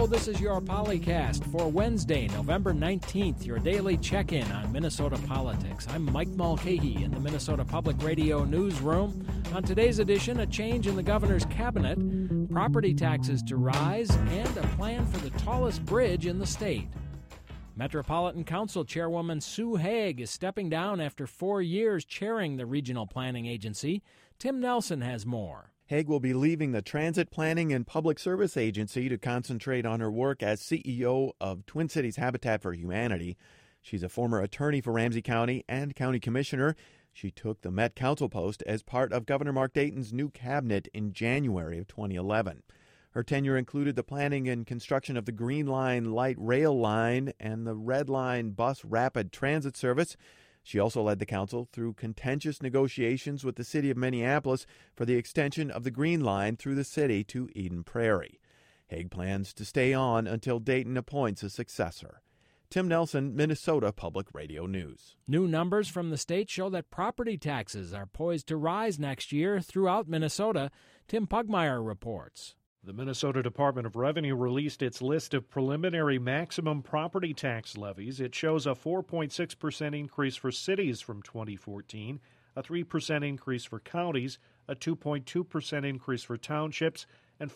Hello, this is your Polycast for Wednesday, November 19th, your daily check-in on Minnesota politics. I'm Mike Mulcahy in the Minnesota Public Radio newsroom. On today's edition, a change in the governor's cabinet, property taxes to rise, and a plan for the tallest bridge in the state. Metropolitan Council Chairwoman Sue Haig is stepping down after 4 years chairing the regional planning agency. Tim Nelson has more. Haig will be leaving the Transit Planning and Public Service Agency to concentrate on her work as CEO of Twin Cities Habitat for Humanity. She's a former attorney for Ramsey County and county commissioner. She took the Met Council post as part of Governor Mark Dayton's new cabinet in January of 2011. Her tenure included the planning and construction of the Green Line light rail line and the Red Line bus rapid transit service. She also led the council through contentious negotiations with the city of Minneapolis for the extension of the Green Line through the city to Eden Prairie. Haig plans to stay on until Dayton appoints a successor. Tim Nelson, Minnesota Public Radio News. New numbers from the state show that property taxes are poised to rise next year throughout Minnesota. Tim Pugmire reports. The Minnesota Department of Revenue released its list of preliminary maximum property tax levies. It shows a 4.6% increase for cities from 2014, a 3% increase for counties, a 2.2% increase for townships, and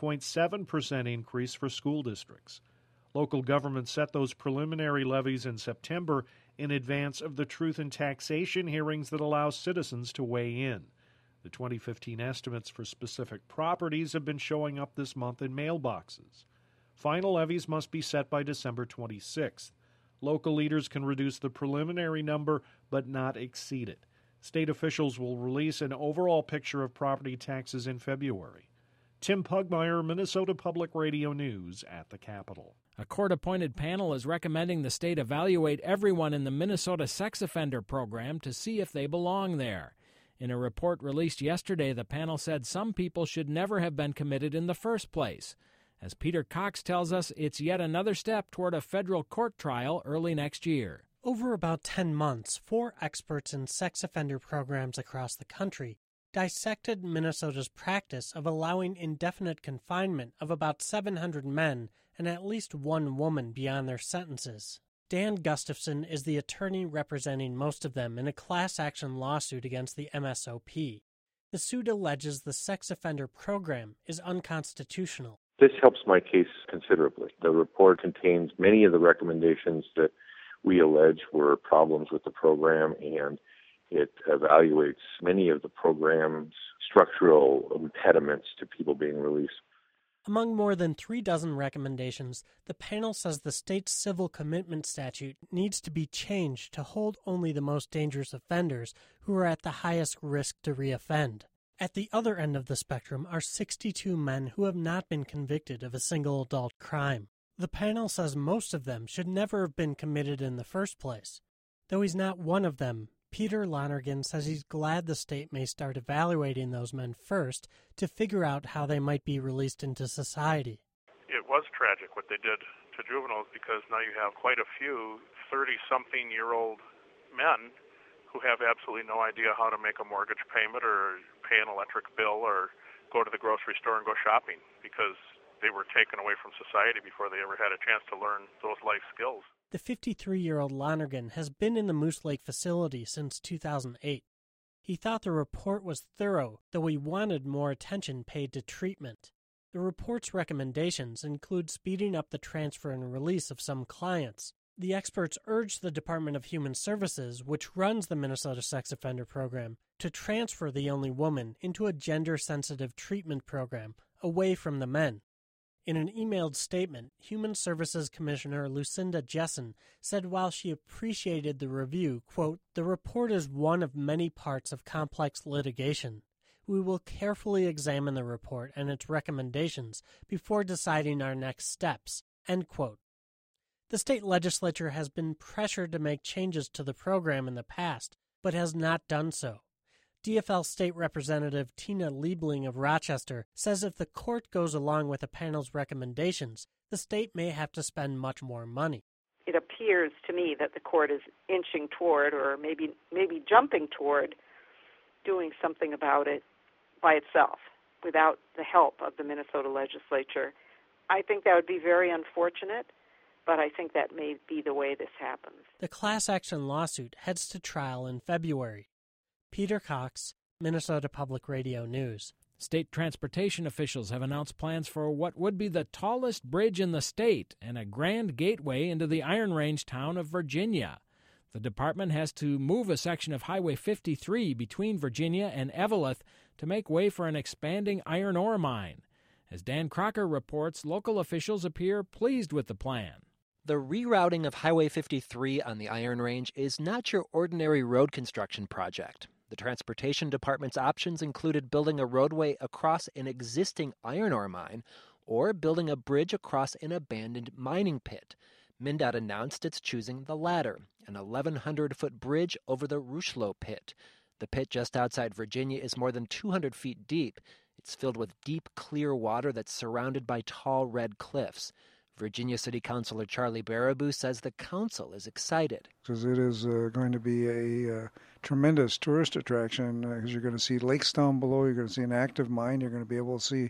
5.7% increase for school districts. Local governments set those preliminary levies in September in advance of the Truth in Taxation hearings that allow citizens to weigh in. The 2015 estimates for specific properties have been showing up this month in mailboxes. Final levies must be set by December 26th. Local leaders can reduce the preliminary number but not exceed it. State officials will release an overall picture of property taxes in February. Tim Pugmire, Minnesota Public Radio News at the Capitol. A court-appointed panel is recommending the state evaluate everyone in the Minnesota sex offender program to see if they belong there. In a report released yesterday, the panel said some people should never have been committed in the first place. As Peter Cox tells us, it's yet another step toward a federal court trial early next year. Over about 10 months, 4 experts in sex offender programs across the country dissected Minnesota's practice of allowing indefinite confinement of about 700 men and at least 1 woman beyond their sentences. Dan Gustafson is the attorney representing most of them in a class action lawsuit against the MSOP. The suit alleges the sex offender program is unconstitutional. This helps my case considerably. The report contains many of the recommendations that we allege were problems with the program, and it evaluates many of the program's structural impediments to people being released. Among more than 36 recommendations, the panel says the state's civil commitment statute needs to be changed to hold only the most dangerous offenders who are at the highest risk to reoffend. At the other end of the spectrum are 62 men who have not been convicted of a single adult crime. The panel says most of them should never have been committed in the first place. Though he's not one of them, Peter Lonergan says he's glad the state may start evaluating those men first to figure out how they might be released into society. It was tragic what they did to juveniles, because now you have quite a few 30-something-year-old men who have absolutely no idea how to make a mortgage payment or pay an electric bill or go to the grocery store and go shopping, because they were taken away from society before they ever had a chance to learn those life skills. The 53-year-old Lonergan has been in the Moose Lake facility since 2008. He thought the report was thorough, though he wanted more attention paid to treatment. The report's recommendations include speeding up the transfer and release of some clients. The experts urged the Department of Human Services, which runs the Minnesota Sex Offender Program, to transfer the only woman into a gender-sensitive treatment program away from the men. In an emailed statement, Human Services Commissioner Lucinda Jessen said while she appreciated the review, quote, "The report is one of many parts of complex litigation. We will carefully examine the report and its recommendations before deciding our next steps," end quote. The state legislature has been pressured to make changes to the program in the past, but has not done so. DFL State Representative Tina Liebling of Rochester says if the court goes along with the panel's recommendations, the state may have to spend much more money. It appears to me that the court is inching toward, or maybe jumping toward, doing something about it by itself, without the help of the Minnesota legislature I think that would be very unfortunate, but I think that may be the way this happens. The class action lawsuit heads to trial in February. Peter Cox, Minnesota Public Radio News. State transportation officials have announced plans for what would be the tallest bridge in the state and a grand gateway into the Iron Range town of Virginia. The department has to move a section of Highway 53 between Virginia and Eveleth to make way for an expanding iron ore mine. As Dan Crocker reports, local officials appear pleased with the plan. The rerouting of Highway 53 on the Iron Range is not your ordinary road construction project. The Transportation Department's options included building a roadway across an existing iron ore mine or building a bridge across an abandoned mining pit. MnDOT announced it's choosing the latter, an 1,100-foot bridge over the Rushlow pit. The pit just outside Virginia is more than 200 feet deep. It's filled with deep, clear water that's surrounded by tall red cliffs. Virginia City Councilor Charlie Baraboo says the council is excited. Because it is going to be a tremendous tourist attraction, because you're going to see lakes down below, you're going to see an active mine, you're going to be able to see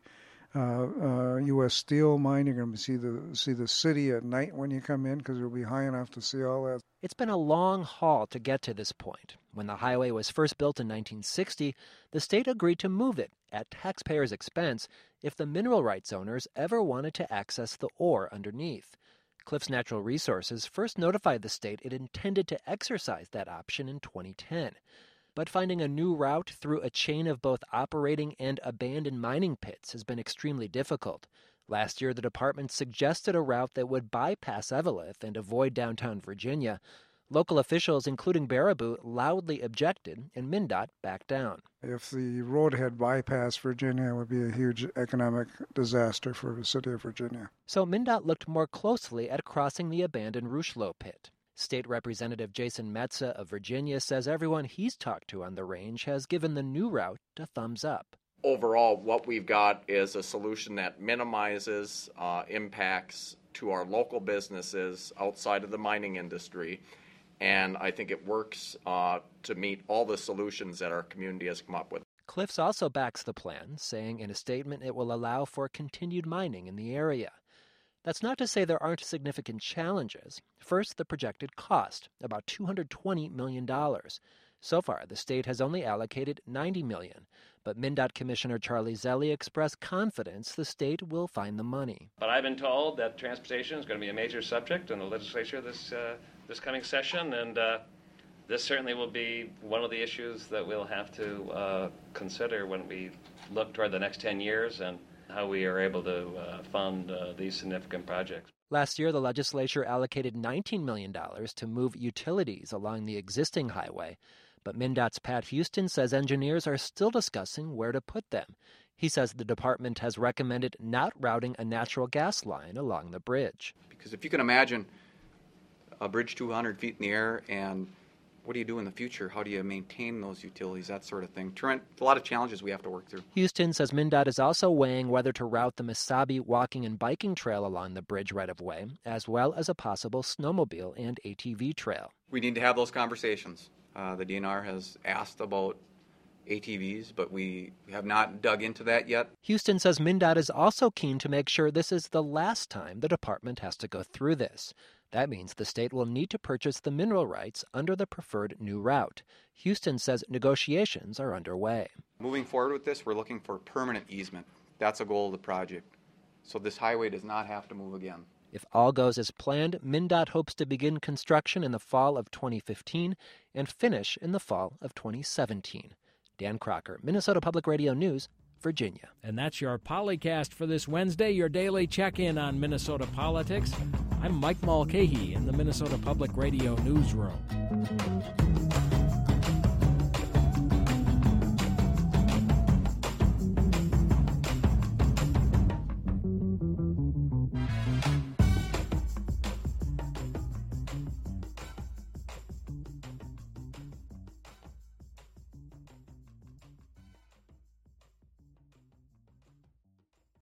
U.S. Steel mine, you're going to see the city at night when you come in, because it'll be high enough to see all that. It's been a long haul to get to this point. When the highway was first built in 1960, the state agreed to move it at taxpayers' expense if the mineral rights owners ever wanted to access the ore underneath. Cliffs Natural Resources first notified the state it intended to exercise that option in 2010. But finding a new route through a chain of both operating and abandoned mining pits has been extremely difficult. Last year, the department suggested a route that would bypass Eveleth and avoid downtown Virginia. Local officials, including Baraboo, loudly objected, and MnDOT backed down. If the road had bypassed Virginia, it would be a huge economic disaster for the city of Virginia. So MnDOT looked more closely at crossing the abandoned Rushlow pit. State Representative Jason Metza of Virginia says everyone he's talked to on the range has given the new route a thumbs up. Overall, what we've got is a solution that minimizes impacts to our local businesses outside of the mining industry. And I think it works to meet all the solutions that our community has come up with. Cliffs also backs the plan, saying in a statement it will allow for continued mining in the area. That's not to say there aren't significant challenges. First, the projected cost, about $220 million. So far, the state has only allocated $90 million, but MnDOT Commissioner Charlie Zelle expressed confidence the state will find the money. But I've been told that transportation is going to be a major subject in the legislature this coming session, and this certainly will be one of the issues that we'll have to consider when we look toward the next 10 years and how we are able to fund these significant projects. Last year, the legislature allocated $19 million to move utilities along the existing highway, but MnDOT's Pat Houston says engineers are still discussing where to put them. He says the department has recommended not routing a natural gas line along the bridge. Because if you can imagine a bridge 200 feet in the air, and what do you do in the future? How do you maintain those utilities, that sort of thing? A lot of challenges we have to work through. Houston says MnDOT is also weighing whether to route the Mesabi walking and biking trail along the bridge right-of-way, as well as a possible snowmobile and ATV trail. We need to have those conversations. The DNR has asked about ATVs, but we have not dug into that yet. Houston says MnDOT is also keen to make sure this is the last time the department has to go through this. That means the state will need to purchase the mineral rights under the preferred new route. Houston says negotiations are underway. Moving forward with this, we're looking for permanent easement. That's a goal of the project. So this highway does not have to move again. If all goes as planned, MnDOT hopes to begin construction in the fall of 2015 and finish in the fall of 2017. Dan Crocker, Minnesota Public Radio News, Virginia. And that's your Polycast for this Wednesday, your daily check-in on Minnesota politics. I'm Mike Mulcahy in the Minnesota Public Radio Newsroom.